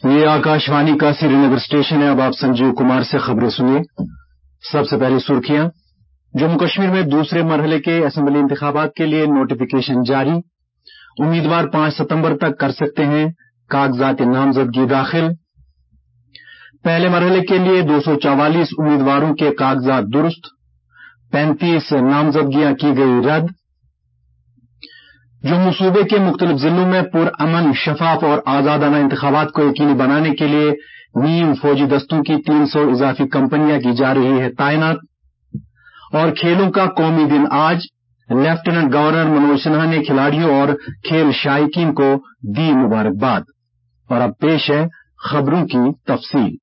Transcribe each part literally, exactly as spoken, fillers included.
ये आकाशवाणी का श्रीनगर स्टेशन है। अब आप संजीव कुमार से खबरें सुनिए। सबसे पहले सुर्खियां। जम्मू कश्मीर में दूसरे मरहले के असेंबली इंतखाबात के लिए नोटिफिकेशन जारी। उम्मीदवार पांच सितंबर तक कर सकते हैं कागजात नामजदगी दाखिल। पहले मरहले के लिए दो सौ चौवालीस उम्मीदवारों के कागजात दुरुस्त। पैंतीस नामजदगियां की गई रद्द। जम्मू सूबे के मुख्तलिफ जिलों में पुरअमन, शफाफ और आजादाना इंतखाबात को यकीनी बनाने के लिए नीम फौजी दस्तों की तीन सौ इजाफी कंपनियां की जा रही है तैनात। और खेलों का कौमी दिन आज। लेफ्टिनेंट गवर्नर मनोज सिन्हा ने खिलाड़ियों और खेल शायकीन को दी मुबारकबाद। और अब पेश है खबरों की तफसील।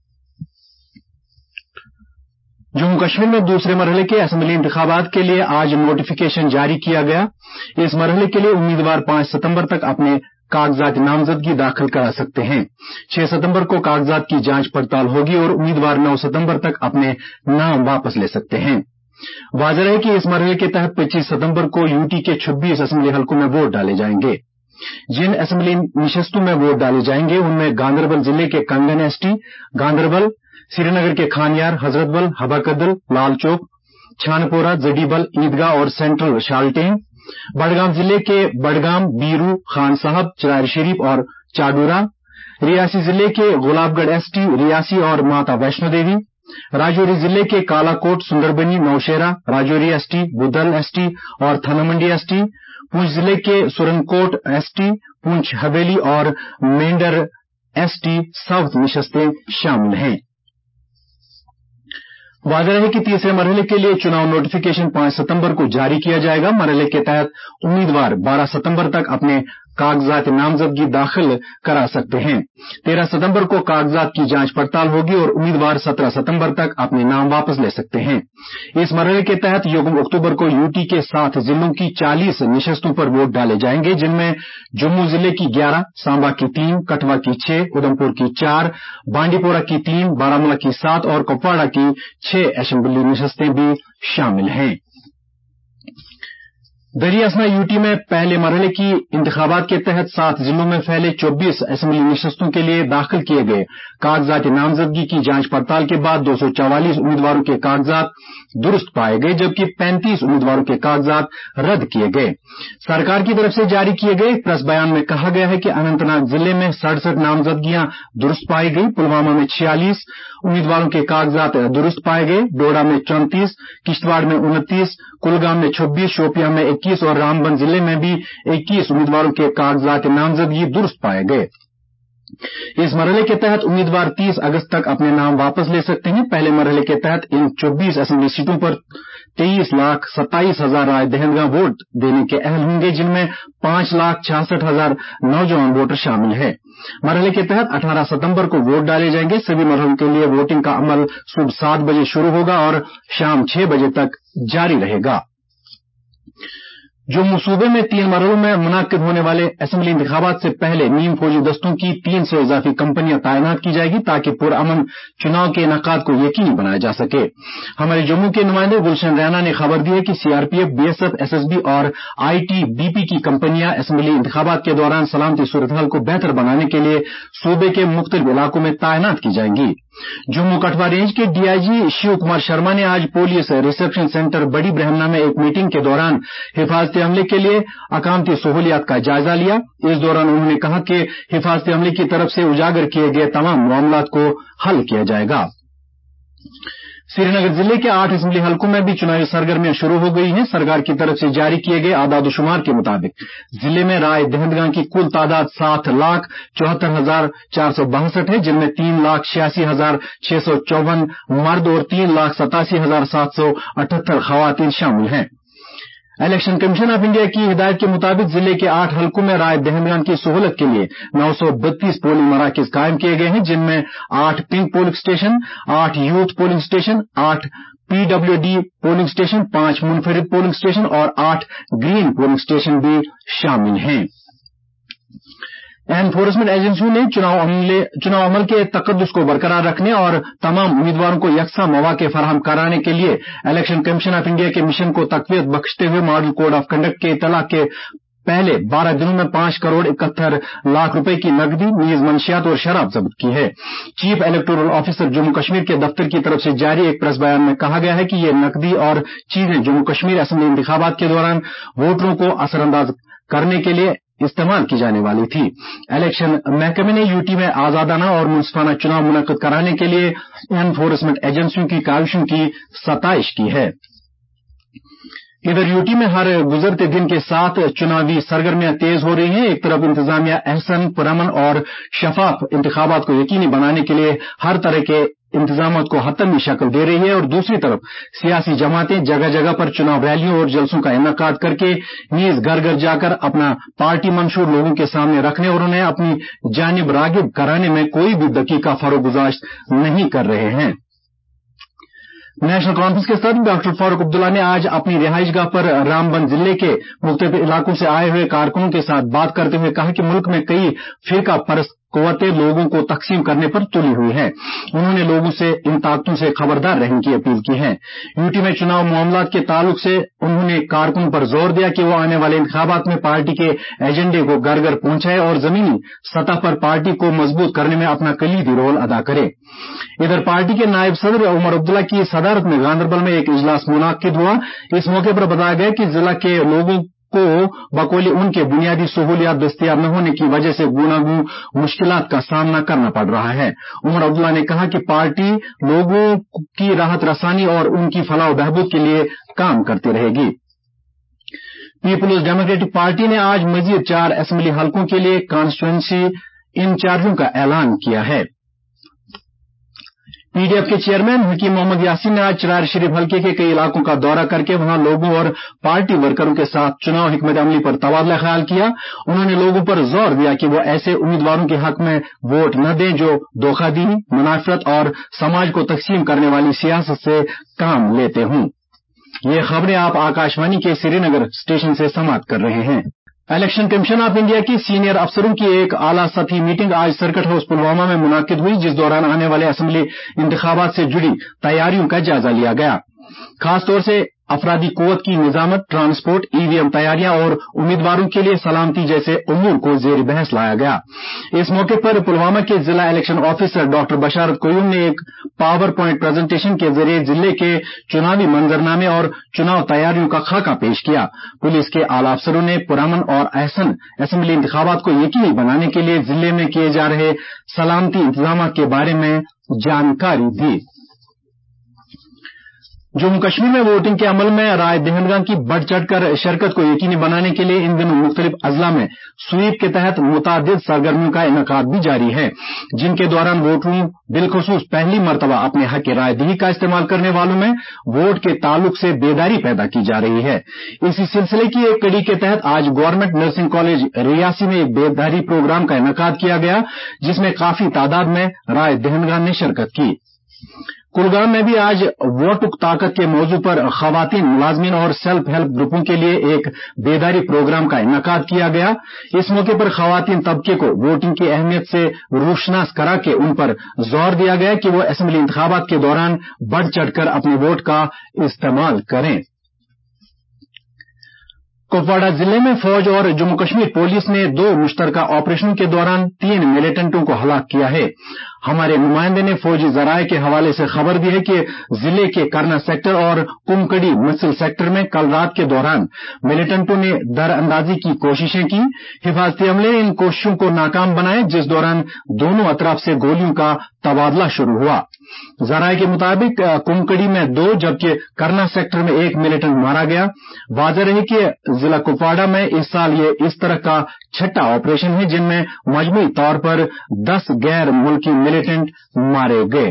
जम्मू कश्मीर में दूसरे मरहले के असेंबली इंतखाबात के लिए आज नोटिफिकेशन जारी किया गया। इस मरहले के लिए उम्मीदवार पांच सितंबर तक अपने कागजात नामजदगी दाखिल करा सकते हैं। छह सितंबर को कागजात की जांच पड़ताल होगी और उम्मीदवार नौ सितंबर तक अपने नाम वापस ले सकते हैं। वाज़ेह है कि इस मरहले के तहत पच्चीस सितंबर को यूटी के छब्बीस असेंबली हलकों में वोट डाले जाएंगे। जिन असेंबली निशस्तों में वोट डाले जाएंगे उनमें गांदरबल जिले के कंगन एसटी, गांदरबल, श्रीनगर के खानियार, हजरतबल, हबाकदल, लालचौक, छानपोरा, जडीबल, ईदगाह और सेंट्रल शालटेन, बडगाम जिले के बडगाम, बीरू, खान साहब, चरार शरीफ और चाडूरा, रियासी जिले के गुलाबगढ़ एसटी, रियासी और माता वैष्णो देवी, राजौरी जिले के कालाकोट, सुंदरबनी, नौशेरा, राजौरी एसटी, बुदल एसटी और थानामंडी एसटी, पुंछ जिले के सुरनकोट एसटी, पुंछ हवेली और मेंढर एसटी साउथ निशस्तें शामिल हैं। वाज़ेह है कि तीसरे मरहले के लिए चुनाव नोटिफिकेशन पांच सितंबर को जारी किया जाएगा। मरहले के तहत उम्मीदवार बारह सितंबर तक अपने कागजात नामजदगी दाखिल करा सकते हैं। तेरह सितंबर को कागजात की जांच पड़ताल होगी और उम्मीदवार सत्रह सितंबर तक अपने नाम वापस ले सकते हैं। इस मरहले के तहत यकम अक्टूबर को यूटी के सात जिलों की चालीस निशस्तों पर वोट डाले जाएंगे, जिनमें जम्मू जिले की ग्यारह, सांबा की तीन, कठुआ की छह, उधमपुर की चार, बांडीपोरा की तीन, बारामूला की सात और कुपवाड़ा की छह असेंबली निशस्तें भी शामिल हैं। दरिया असना यूटी में पहले मरहले की इंतखाबात के तहत सात जिलों में फैले चौबीस असेंबली निशस्तों के लिए दाखिल किए गए कागजात नामजदगी की जांच पड़ताल के बाद दो सौ चौवालीस उम्मीदवारों के कागजात दुरुस्त पाए गए, जबकि पैंतीस उम्मीदवारों के कागजात रद्द किए गए। सरकार की तरफ से जारी किए गए प्रेस बयान में कहा गया है कि अनंतनाग जिले में सड़सठ नामजदगियां दुरुस्त पाई गई, पुलवामा में छियालीस उम्मीदवारों के कागजात दुरुस्त पाए गए, डोडा में चौंतीस, किश्तवाड़ में उनतीस, कुलगाम में छब्बीस, शोपियां में इक्कीस और रामबन जिले में भी इक्कीस उम्मीदवारों के कागजात नामजदगी दुरुस्त पाए गए। इस मरहले के तहत उम्मीदवार तीस अगस्त तक अपने नाम वापस ले सकते हैं। पहले मरहले के तहत इन चौबीस असेंबली सीटों पर तेईस लाख सत्ताईस हजार राय दहिंदगा वोट देने के अहल होंगे, जिनमें पांच लाख छियासठ हजार नौजवान वोटर शामिल हैं। मरहले के तहत अठारह सितंबर को वोट डाले जाएंगे। सभी मरहलों के लिए वोटिंग का अमल सुबह सात बजे शुरू होगा और शाम छह बजे तक जारी रहेगा। जम्मू सूबे में तीन मरहलों में मुनाकिद होने वाले असेंबली इंतखाबात से पहले नीम फौजी दस्तों की तीन सौ इजाफी कंपनियां तैनात की जाएगी, ताकि पुरअमन चुनाव के इनेकाद को यकीनी बनाया जा सके। हमारे जम्मू के नुमाइंदे गुलशन रैना ने खबर दी है कि सीआरपीएफ, बीएसएफ, एसएसबी और आईटीबीपी की कंपनियां असेंबली इंतखाबात के दौरान सलामती सूरत-हाल को बेहतर बनाने के लिए सूबे के मुख्तलिफ इलाकों में तैनात की जाएंगी। जम्मू कठुआ रेंज के डीआईजी शिव कुमार शर्मा ने आज पुलिस रिसेप्शन सेंटर बड़ी ब्रह्मना में एक मीटिंग के दौरान हिफाजती अमले के लिए अकामती सहूलियात का जायजा लिया। इस दौरान उन्होंने कहा कि हिफाजती अमले की तरफ से उजागर किए गए तमाम मामलात को हल किया जाएगा। श्रीनगर जिले के आठ असेंबली हलकों में भी चुनावी सरगर्मियां शुरू हो गई हैं। सरकार की तरफ से जारी किए गए आदादोशुमार के मुताबिक जिले में राय दहिंदगां की कुल तादाद सात लाख चौहत्तर हजार चार सौ बासठ है, जिनमें तीन लाख छियासी हजार छह सौ चौवन मर्द और तीन लाख सतासी हजार सात सौ अठहत्तर खवातीन शामिल हैं। इलेक्शन कमीशन ऑफ इंडिया की हिदायत के मुताबिक जिले के आठ हलकों में राय दहिंदगां की सहूलत के लिए नौ सौ बत्तीस पोलिंग मराकज कायम किए गए हैं, जिनमें आठ पिंक पोलिंग स्टेशन, आठ यूथ पोलिंग स्टेशन, आठ पीडब्ल्यूडी पोलिंग स्टेशन, पांच मुनफरिद पोलिंग स्टेशन और आठ ग्रीन पोलिंग स्टेशन भी शामिल हैं। एनफोर्समेंट एजेंसियों ने चुनाव अमले चुनाव अमल के तकद्दुस को बरकरार रखने और तमाम उम्मीदवारों को यकसा मौके फराहम कराने के लिए इलेक्शन कमीशन ऑफ इंडिया के मिशन को तकवीत बख्शते हुए मॉडल कोड ऑफ कंडक्ट के इतला के पहले बारह दिनों में पांच करोड़ इकहत्तर लाख रुपए की नकदी, नीज मंशियात और शराब जब्त की है। Chief electoral officer Jammu Kashmir के दफ्तर की तरफ से जारी एक प्रेस बयान में कहा गया है कि ये नकदी और चीजें जम्मू कश्मीर असेंबली इंतखाबात के दौरान वोटरों को असरअंदाज करने के लिए इस्तेमाल की जाने वाली थी। इलेक्शन महकमे ने यूटी में आजादाना और मुनसिफाना चुनाव मुनक्किद कराने के लिए एनफोर्समेंट एजेंसियों की काविशों की सताइश की है। इधर यूटी में हर गुजरते दिन के साथ चुनावी सरगर्मियां तेज हो रही हैं। एक तरफ इंतजामिया अहसन, पुरअमन और शफाफ इंतखाबात को यकीनी बनाने के लिए हर तरह के इंतजामात को हतमी शक्ल दे रही है और दूसरी तरफ सियासी जमातें जगह जगह पर चुनाव रैलियों और जलसों का इनेकाद करके नीज घर घर जाकर अपना पार्टी मंशूर लोगों के सामने रखने और उन्हें अपनी जानिब रागिब कराने में कोई भी दकीका फरोगुजाश्त नहीं कर रहे हैं। नेशनल कॉन्फ्रेंस के सदर डॉक्टर फारूक अब्दुल्ला ने आज अपनी रिहाइशगाह पर रामबन जिले के मुख्तलिफ इलाकों से आए हुए कारकुनों के साथ बात करते हुए कहा कि मुल्क में कई फिरका परस्त कुव्वतें लोगों को तकसीम करने पर तुली हुई हैं। उन्होंने लोगों से इन ताकतों से खबरदार रहने की अपील की है। यूटी में चुनाव मामलात के ताल्लुक से उन्होंने कारकुनों पर जोर दिया कि वो आने वाले इंतखाबात में पार्टी के एजेंडे को घर घर पहुंचाए और जमीनी सतह पर पार्टी को मजबूत करने में अपना कलीदी रोल अदा करे। इधर पार्टी के नायब सदर उमर अब्दुल्ला की सदारत में गांधरबल में एक इजलास मुनाकिद हुआ। इस मौके पर बताया गया कि जिला के लोगों को बकौली उनके बुनियादी सहूलियात दस्तयाब न होने की वजह से गूनागूं मुश्किलात का सामना करना पड़ रहा है। उमर अब्दुल्ला ने कहा कि पार्टी लोगों की राहत रसानी और उनकी फलाह बहबूद के लिए काम करती रहेगी। पीपुल्स डेमोक्रेटिक पार्टी ने आज मजीद चार असेंबली हलकों के लिए कॉन्स्टिट्यूएंसी इंचार्जों का ऐलान किया है। पीडीएफ के चेयरमैन हकीम मोहम्मद यासीन ने आज चरार शरीफ हल्के के कई इलाकों का दौरा करके वहां लोगों और पार्टी वर्करों के साथ चुनाव हिकमत अमली पर तबादला ख्याल किया। उन्होंने लोगों पर जोर दिया कि वो ऐसे उम्मीदवारों के हक में वोट न दें जो धोखाधड़ी, मुनाफरत और समाज को तकसीम करने वाली सियासत से काम लेते हों। ये खबरें आप आकाशवाणी के श्रीनगर स्टेशन से समाप्त कर रहे हैं। इलेक्शन कमीशन ऑफ इंडिया की सीनियर अफसरों की एक आला सतही मीटिंग आज सर्किट हाउस पुलवामा में मुनाकिद हुई, जिस दौरान आने वाले असेंबली इंतखाबात से जुड़ी तैयारियों का जायजा लिया गया। खासतौर से अफरादी कुव्वत की निजामत, ट्रांसपोर्ट, ईवीएम तैयारियां और उम्मीदवारों के लिए सलामती जैसे उमूर को जेर बहस लाया गया। इस मौके पर पुलवामा के जिला election officer doctor Basharat Qayoom ने एक पावर पॉइंट प्रेजेंटेशन के जरिए जिले के चुनावी मंजरनामे और चुनाव तैयारियों का खाका पेश किया। पुलिस के आला अफसरों ने पुरअमन और अहसन असेंबली इंतखाबात को यकीनी बनाने के लिए जिले में किए जा रहे सलामती इंतजाम के बारे में जानकारी दी। जम्मू कश्मीर में वोटिंग के अमल में राय दहिंदगां की बढ़ चढ़कर शिरकत को यकीनी बनाने के लिए इन दिनों मुख्तलिफ अजला में स्वीप के तहत मुतादिद सरगर्मियों का इनेकाद भी जारी है, जिनके दौरान वोटरों बिलखसूस पहली मरतबा अपने हक रायदही का इस्तेमाल करने वालों में वोट के ताल्लुक से बेदारी पैदा की जा रही है। इसी सिलसिले की एक कड़ी के तहत आज गवर्नमेंट नर्सिंग कॉलेज रियासी में एक बेदारी प्रोग्राम का इनेकाद किया गया, जिसमें काफी तादाद में राय दहिंदगां ने शिरकत की। कुलगाम में भी आज वोट ताकत के मौजू पर खवातीन मुलाजमीन और सेल्फ हेल्प ग्रुपों के लिए एक बेदारी प्रोग्राम का इनेकाद किया गया। इस मौके पर खवातीन तबके को वोटिंग की अहमियत से रोशनास करा के उन पर जोर दिया गया कि वो असेंबली इंतखाबात के दौरान बढ़ चढ़कर अपने वोट का इस्तेमाल करें। कुपवाड़ा जिले में फौज और जम्मू कश्मीर पुलिस ने दो मुश्तरका ऑपरेशनों के दौरान तीन मिलिटेंटों को हलाक किया है। हमारे नुमाइंदे ने फौजी जराये के हवाले से खबर दी है कि जिले के करना सेक्टर और कुमकड़ी मिसल सेक्टर में कल रात के दौरान मिलिटेंटों ने दरअंदाजी की कोशिशें की। हिफाजती अमले ने इन कोशिशों को नाकाम बनाया, जिस दौरान दोनों अतराफ से गोलियों का तबादला शुरू हुआ। जराये के मुताबिक कुमकड़ी में दो जबकि करना सेक्टर में एक मिलिटेंट मारा गया। वाज़ेह रहे कि जिला कुपवाड़ा में इस साल ये इस तरह का छठा ऑपरेशन है जिनमें मजमूई तौर पर दस गैर मुल्की मिलिटेंट मारे गए।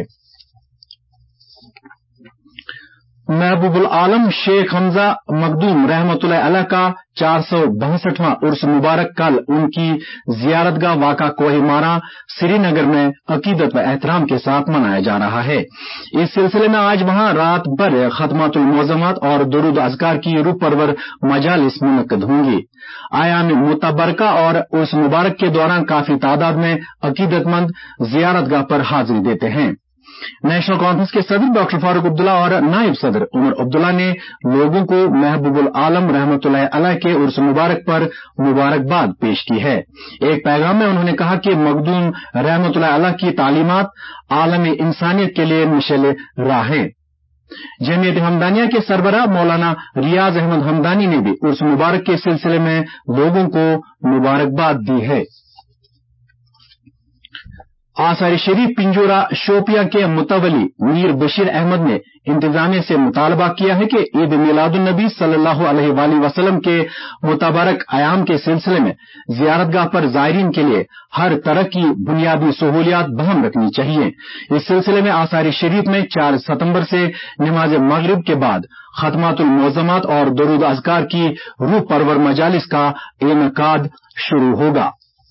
महबूबुल आलम शेख हमजा मखदूम रहमतुल्लाह अलैह का चार सौ बासठवां उर्स मुबारक कल उनकी जियारतगाह वाका कोहिमारा श्रीनगर में अकीदत व एहतराम के साथ मनाया जा रहा है। इस सिलसिले में आज वहां रात भर खतमातुल मोअज़्ज़मात और दुरूद अज़कार की रूह परवर मजालिस मुनक्किद होंगी। आयाम मुतबरका और उर्स मुबारक के दौरान काफी तादाद में अकीदतमंद जियारतगाह पर हाजिरी देते हैं। नेशनल कॉन्फ्रेंस के सदर डॉक्टर फारूक अब्दुल्ला और नायब सदर उमर अब्दुल्ला ने लोगों को महबूबुल आलम रहमतुल्लाह अलैह के उर्स मुबारक पर मुबारकबाद पेश की है। एक पैगाम में उन्होंने कहा कि मखदूम रहमतुल्लाह अलैह की तालीमात आलम इंसानियत के लिए मिशल राह हैं। जमीयत हमदानिया के सरबराह मौलाना रियाज अहमद हमदानी ने भी उर्स मुबारक के सिलसिले में लोगों को मुबारकबाद दी है। आसार शरीफ पिंजोरा शोपियां के मुतवली मीर बशीर अहमद ने इंतजामिया से मुतालबा किया है कि ईद मिलादुन नबी सल्लल्लाहु अलैहि वसल्लम के मुतबारक आयाम के सिलसिले में जियारतगाह पर जायरीन के लिए हर तरह की बुनियादी सहूलियात बहम रखनी चाहिए। इस सिलसिले में आसार शरीफ में चार सितंबर से नमाज मगरिब के बाद खतमातुल मोज़मात और दरूद अज़कार की रूह परवर मजालिस का इनेकाद शुरू होगा।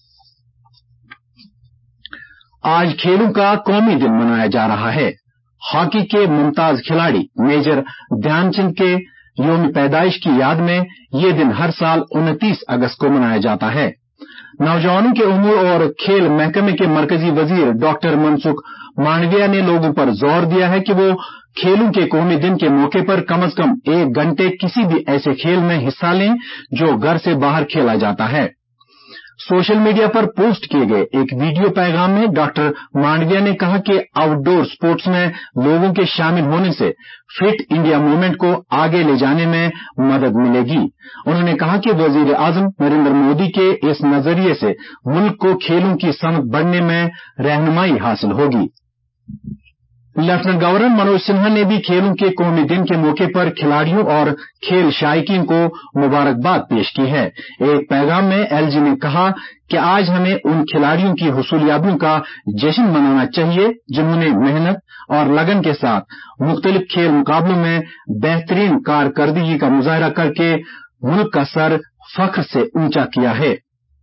आज खेलों का कौमी दिन मनाया जा रहा है। हॉकी के मुमताज खिलाड़ी मेजर ध्यानचंद के यौम पैदाइश की याद में ये दिन हर साल उनतीस अगस्त को मनाया जाता है। नौजवानों के उमूर और खेल महकमे के मरकजी वजीर डॉक्टर मनसुख मांडविया ने लोगों पर जोर दिया है कि वो खेलों के कौमी दिन के मौके पर कम से कम एक घंटे किसी भी ऐसे खेल में हिस्सा लें जो घर से बाहर खेला जाता है। सोशल मीडिया पर पोस्ट किए गए एक वीडियो पैगाम में डॉक्टर मांडविया ने कहा कि आउटडोर स्पोर्ट्स में लोगों के शामिल होने से फिट इंडिया मूवमेंट को आगे ले जाने में मदद मिलेगी। उन्होंने कहा कि वजीर आजम नरेंद्र मोदी के इस नजरिए से मुल्क को खेलों की समझ बढ़ने में रहनुमाई हासिल होगी। लेफ्टिनेंट गवर्नर मनोज सिन्हा ने भी खेलों के कौमी दिन के मौके पर खिलाड़ियों और खेल शायकीन को मुबारकबाद पेश की है। एक पैगाम में एलजी ने कहा कि आज हमें उन खिलाड़ियों की हुसूलियाबियों का जश्न मनाना चाहिए जिन्होंने मेहनत और लगन के साथ मुख्तलिफ खेल मुकाबलों में बेहतरीन कारकर्दगी का मुजाहरा करके मुल्क का सर फख्र से ऊंचा किया है।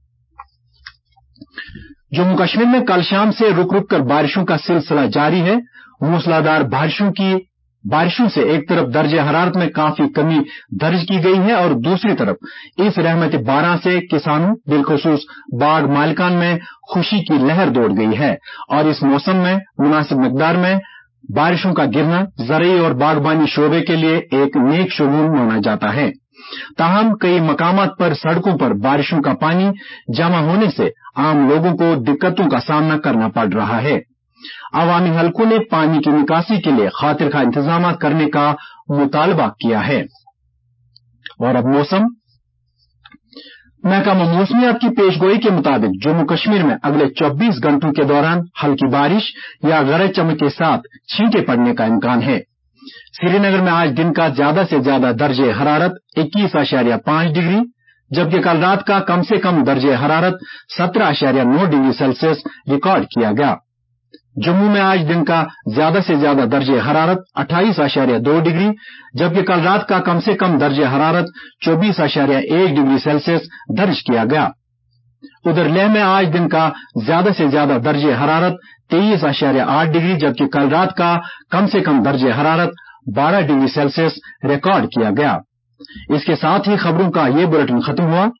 जम्मू कश्मीर में कल शाम से रुक रुक कर बारिशों का सिलसिला जारी है। मूसलाधार बारिशों की बारिशों से एक तरफ दर्जे हरारत में काफी कमी दर्ज की गई है और दूसरी तरफ इस रहमत बारह से किसानों बिलखुसूस बाग मालिकान में खुशी की लहर दौड़ गई है और इस मौसम में मुनासिब मिकदार में बारिशों का गिरना ज़रई और बागबानी शोबे के लिए एक नेक शुगून माना जाता है। ताहम कई मकामात पर सड़कों पर बारिशों का पानी जमा होने से आम लोगों को दिक्कतों का सामना करना पड़ रहा है। अवामी हलकों ने पानी की निकासी के लिए खातिरखा इंतजाम करने का मुतालबा किया है। और अब मौसम। महकमा मौसमियात की पेशगोई के मुताबिक जम्मू कश्मीर में अगले चौबीस घंटों के दौरान हल्की बारिश या गरज चमक के साथ छींटे पड़ने का इम्कान है। श्रीनगर में आज दिन का ज्यादा से ज्यादा दर्जे हरारत इक्कीस आशारिया पांच डिग्री जबकि कल रात का कम से कम दर्जे हरारत सत्रह आशारिया नौ डिग्री सेल्सियस रिकॉर्ड किया गया। जम्मू में आज दिन का ज्यादा से ज्यादा दर्जे हरारत अट्ठाईस आशारिया दो डिग्री जबकि कल रात का कम से कम दर्जे हरारत चौबीस आशारिया एक डिग्री सेल्सियस दर्ज किया गया। उधर लेह में आज दिन का ज्यादा से ज्यादा दर्जे हरारत तेईस आशारिया आठ डिग्री जबकि कल रात का कम से कम दर्जे हरारत बारह डिग्री सेल्सियस रिकॉर्ड किया गया। इसके साथ ही खबरों का ये बुलेटिन खत्म हुआ।